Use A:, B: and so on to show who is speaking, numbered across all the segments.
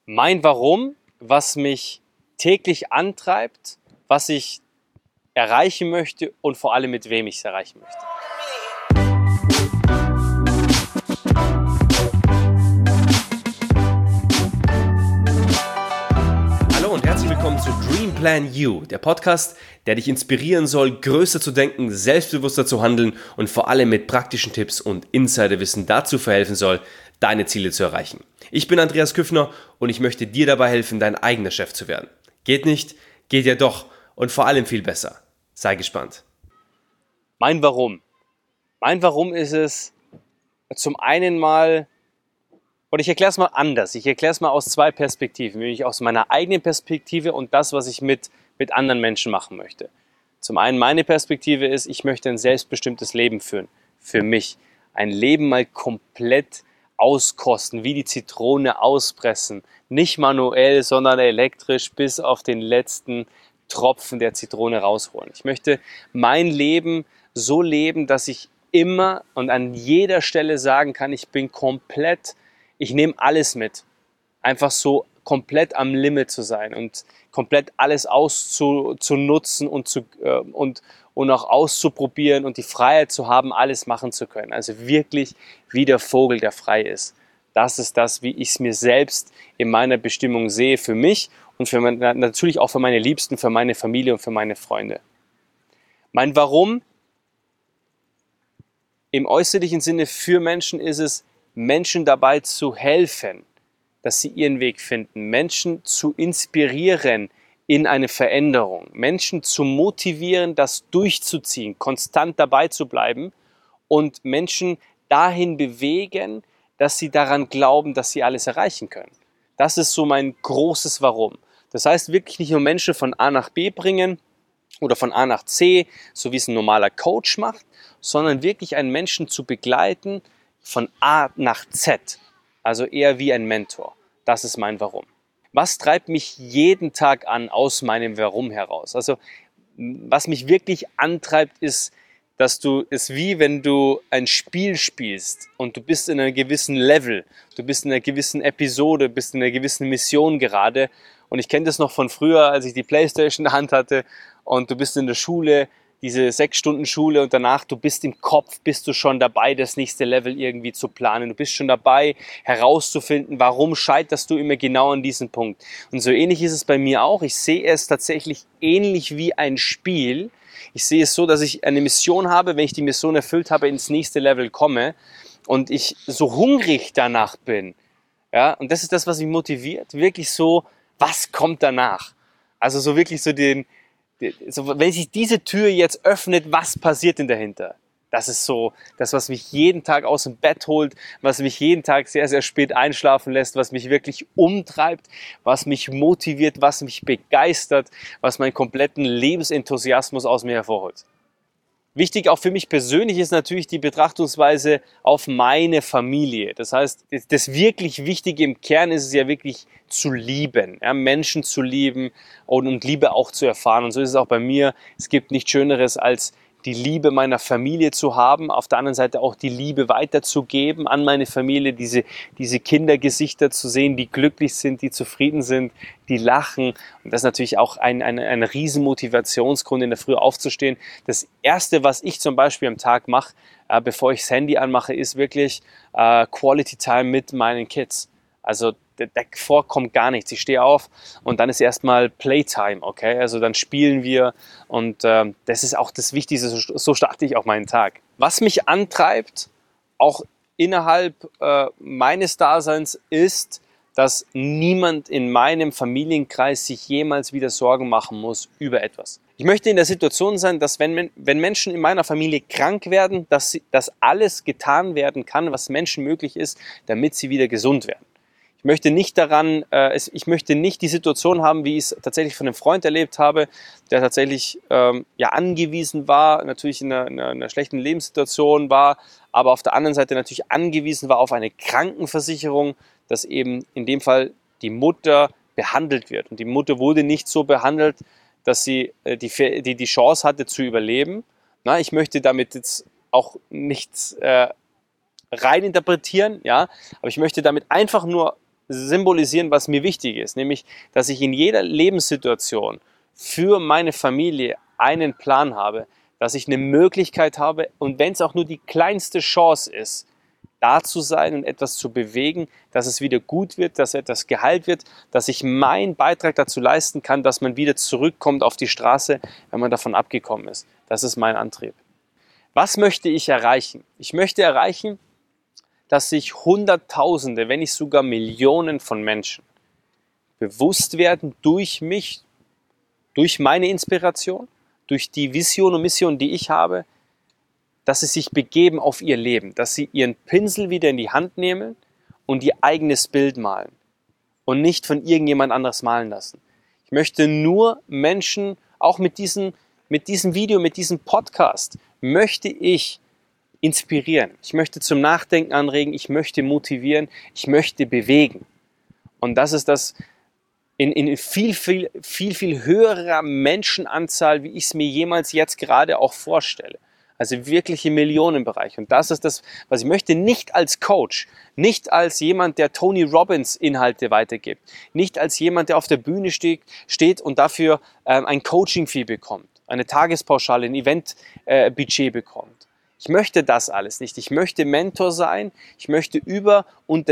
A: Mein Warum, was mich täglich antreibt, was ich erreichen möchte und vor allem mit wem ich es erreichen möchte.
B: Hallo und herzlich willkommen zu Dream Plan You, der Podcast, der dich inspirieren soll, größer zu denken, selbstbewusster zu handeln und vor allem mit praktischen Tipps und Insiderwissen dazu verhelfen soll, deine Ziele zu erreichen. Ich bin Andreas Küffner und ich möchte dir dabei helfen, dein eigener Chef zu werden. Geht nicht, geht ja doch und vor allem viel besser. Sei gespannt.
A: Mein Warum. Mein Warum ist es zum einen mal, und ich erkläre es mal anders, ich erkläre es mal aus zwei Perspektiven, nämlich aus meiner eigenen Perspektive und das, was ich mit anderen Menschen machen möchte. Zum einen meine Perspektive ist, ich möchte ein selbstbestimmtes Leben führen, für mich. Ein Leben mal komplett auskosten, wie die Zitrone auspressen. Nicht manuell, sondern elektrisch bis auf den letzten Tropfen der Zitrone rausholen. Ich möchte mein Leben so leben, dass ich immer und an jeder Stelle sagen kann, ich nehme alles mit. Einfach so komplett am Limit zu sein und komplett alles auszunutzen und auch auszuprobieren und die Freiheit zu haben, alles machen zu können. Also wirklich wie der Vogel, der frei ist. Das ist das, wie ich es mir selbst in meiner Bestimmung sehe, für mich und natürlich auch für meine Liebsten, für meine Familie und für meine Freunde. Mein Warum im äußerlichen Sinne für Menschen ist es, Menschen dabei zu helfen, dass sie ihren Weg finden, Menschen zu inspirieren in eine Veränderung, Menschen zu motivieren, das durchzuziehen, konstant dabei zu bleiben und Menschen dahin bewegen, dass sie daran glauben, dass sie alles erreichen können. Das ist so mein großes Warum. Das heißt wirklich nicht nur Menschen von A nach B bringen oder von A nach C, so wie es ein normaler Coach macht, sondern wirklich einen Menschen zu begleiten von A nach Z. Also eher wie ein Mentor. Das ist mein Warum. Was treibt mich jeden Tag an aus meinem Warum heraus? Also was mich wirklich antreibt, ist, dass du es wie wenn du ein Spiel spielst und du bist in einem gewissen Level, du bist in einer gewissen Episode, bist in einer gewissen Mission gerade. Und ich kenne das noch von früher, als ich die Playstation in der Hand hatte und du bist in der Schule, diese 6 Stunden Schule und danach, du bist im Kopf, bist du schon dabei, das nächste Level irgendwie zu planen. Du bist schon dabei, herauszufinden, warum scheiterst du immer genau an diesem Punkt. Und so ähnlich ist es bei mir auch. Ich sehe es tatsächlich ähnlich wie ein Spiel. Ich sehe es so, dass ich eine Mission habe, wenn ich die Mission erfüllt habe, ins nächste Level komme und ich so hungrig danach bin. Ja, und das ist das, was mich motiviert. Wirklich so, was kommt danach? Also so wirklich so wenn sich diese Tür jetzt öffnet, was passiert denn dahinter? Das ist so das, was mich jeden Tag aus dem Bett holt, was mich jeden Tag sehr, sehr spät einschlafen lässt, was mich wirklich umtreibt, was mich motiviert, was mich begeistert, was meinen kompletten Lebensenthusiasmus aus mir hervorholt. Wichtig auch für mich persönlich ist natürlich die Betrachtungsweise auf meine Familie. Das heißt, das wirklich Wichtige im Kern ist es ja wirklich zu lieben, ja, Menschen zu lieben und Liebe auch zu erfahren. Und so ist es auch bei mir. Es gibt nichts Schöneres als die Liebe meiner Familie zu haben, auf der anderen Seite auch die Liebe weiterzugeben an meine Familie, diese Kindergesichter zu sehen, die glücklich sind, die zufrieden sind, die lachen. Und das ist natürlich auch ein riesen Motivationsgrund, in der Früh aufzustehen. Das Erste, was ich zum Beispiel am Tag mache, bevor ich das Handy anmache, ist wirklich Quality Time mit meinen Kids. Also davor kommt gar nichts. Ich stehe auf und dann ist erstmal Playtime, okay? Also dann spielen wir und das ist auch das Wichtigste, so starte ich auch meinen Tag. Was mich antreibt, auch innerhalb meines Daseins, ist, dass niemand in meinem Familienkreis sich jemals wieder Sorgen machen muss über etwas. Ich möchte in der Situation sein, dass wenn Menschen in meiner Familie krank werden, dass alles getan werden kann, was Menschen möglich ist, damit sie wieder gesund werden. Ich möchte nicht die Situation haben, wie ich es tatsächlich von einem Freund erlebt habe, der tatsächlich angewiesen war, natürlich in einer schlechten Lebenssituation war, aber auf der anderen Seite natürlich angewiesen war auf eine Krankenversicherung, dass eben in dem Fall die Mutter behandelt wird. Und die Mutter wurde nicht so behandelt, dass sie die Chance hatte zu überleben. Na, ich möchte damit jetzt auch nichts reininterpretieren, ja, aber ich möchte damit einfach nur symbolisieren, was mir wichtig ist, nämlich, dass ich in jeder Lebenssituation für meine Familie einen Plan habe, dass ich eine Möglichkeit habe und wenn es auch nur die kleinste Chance ist, da zu sein und etwas zu bewegen, dass es wieder gut wird, dass etwas geheilt wird, dass ich meinen Beitrag dazu leisten kann, dass man wieder zurückkommt auf die Straße, wenn man davon abgekommen ist. Das ist mein Antrieb. Was möchte ich erreichen? Ich möchte erreichen, dass sich Hunderttausende, wenn nicht sogar Millionen von Menschen bewusst werden durch mich, durch meine Inspiration, durch die Vision und Mission, die ich habe, dass sie sich begeben auf ihr Leben, dass sie ihren Pinsel wieder in die Hand nehmen und ihr eigenes Bild malen und nicht von irgendjemand anderes malen lassen. Ich möchte nur Menschen, auch mit diesem Video, mit diesem Podcast, möchte ich inspirieren. Ich möchte zum Nachdenken anregen, ich möchte motivieren, ich möchte bewegen. Und das ist das in viel höherer Menschenanzahl, wie ich es mir jemals jetzt gerade auch vorstelle. Also wirklich im Millionenbereich. Und das ist das, was ich möchte, nicht als Coach, nicht als jemand, der Tony Robbins Inhalte weitergibt, nicht als jemand, der auf der Bühne steht und dafür ein Coaching-Fee bekommt, eine Tagespauschale, ein Event-Budget bekommt. Ich möchte das alles nicht. Ich möchte Mentor sein. Ich möchte über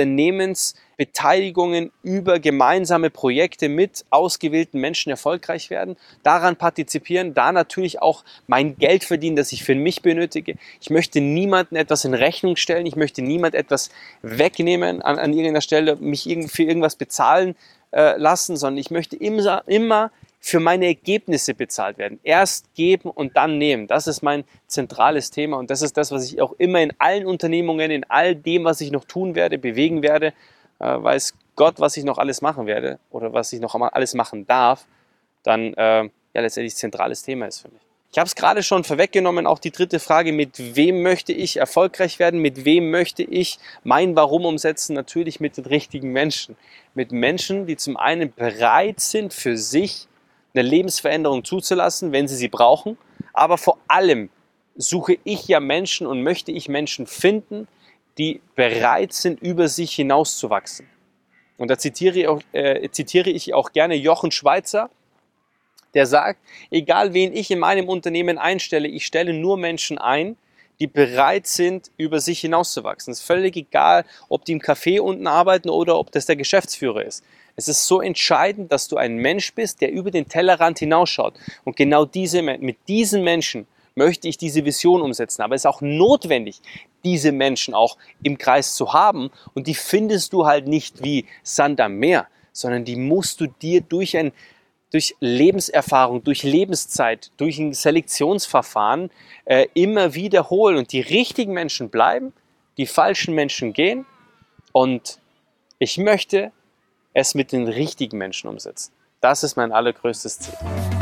A: Unternehmensbeteiligungen, über gemeinsame Projekte mit ausgewählten Menschen erfolgreich werden, daran partizipieren, da natürlich auch mein Geld verdienen, das ich für mich benötige. Ich möchte niemandem etwas in Rechnung stellen. Ich möchte niemand etwas wegnehmen an irgendeiner Stelle, mich für irgendwas bezahlen lassen, sondern ich möchte immer für meine Ergebnisse bezahlt werden. Erst geben und dann nehmen. Das ist mein zentrales Thema und das ist das, was ich auch immer in allen Unternehmungen, in all dem, was ich noch tun werde, bewegen werde, weiß Gott, was ich noch alles machen werde oder was ich noch alles machen darf, dann letztendlich zentrales Thema ist für mich. Ich habe es gerade schon vorweggenommen, auch die dritte Frage, mit wem möchte ich erfolgreich werden, mit wem möchte ich mein Warum umsetzen? Natürlich mit den richtigen Menschen. Mit Menschen, die zum einen bereit sind, für sich eine Lebensveränderung zuzulassen, wenn sie brauchen. Aber vor allem suche ich ja Menschen und möchte ich Menschen finden, die bereit sind, über sich hinauszuwachsen. Und da zitiere ich auch gerne Jochen Schweizer, der sagt, egal wen ich in meinem Unternehmen einstelle, ich stelle nur Menschen ein, die bereit sind, über sich hinauszuwachsen. Es ist völlig egal, ob die im Café unten arbeiten oder ob das der Geschäftsführer ist. Es ist so entscheidend, dass du ein Mensch bist, der über den Tellerrand hinausschaut. Und genau mit diesen Menschen möchte ich diese Vision umsetzen. Aber es ist auch notwendig, diese Menschen auch im Kreis zu haben. Und die findest du halt nicht wie Sand am Meer, sondern die musst du dir durch Lebenserfahrung, durch Lebenszeit, durch ein Selektionsverfahren immer wiederholen. Und die richtigen Menschen bleiben, die falschen Menschen gehen. Und ich möchte es mit den richtigen Menschen umsetzen. Das ist mein allergrößtes Ziel.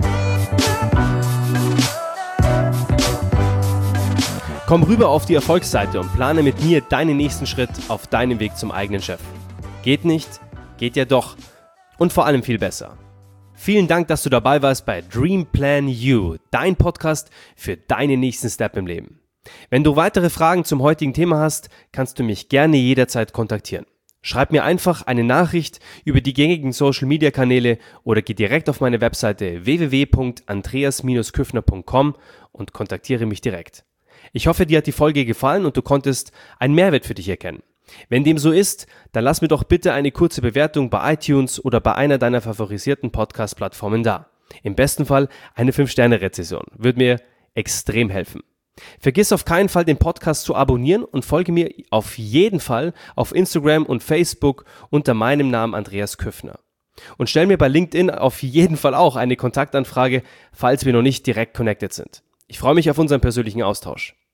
B: Komm rüber auf die Erfolgsseite und plane mit mir deinen nächsten Schritt auf deinem Weg zum eigenen Chef. Geht nicht, geht ja doch. Und vor allem viel besser. Vielen Dank, dass du dabei warst bei Dream Plan You, dein Podcast für deinen nächsten Step im Leben. Wenn du weitere Fragen zum heutigen Thema hast, kannst du mich gerne jederzeit kontaktieren. Schreib mir einfach eine Nachricht über die gängigen Social-Media-Kanäle oder geh direkt auf meine Webseite www.andreas-küffner.com und kontaktiere mich direkt. Ich hoffe, dir hat die Folge gefallen und du konntest einen Mehrwert für dich erkennen. Wenn dem so ist, dann lass mir doch bitte eine kurze Bewertung bei iTunes oder bei einer deiner favorisierten Podcast-Plattformen da. Im besten Fall eine 5-Sterne-Rezension. Würde mir extrem helfen. Vergiss auf keinen Fall, den Podcast zu abonnieren und folge mir auf jeden Fall auf Instagram und Facebook unter meinem Namen Andreas Küffner. Und stell mir bei LinkedIn auf jeden Fall auch eine Kontaktanfrage, falls wir noch nicht direkt connected sind. Ich freue mich auf unseren persönlichen Austausch.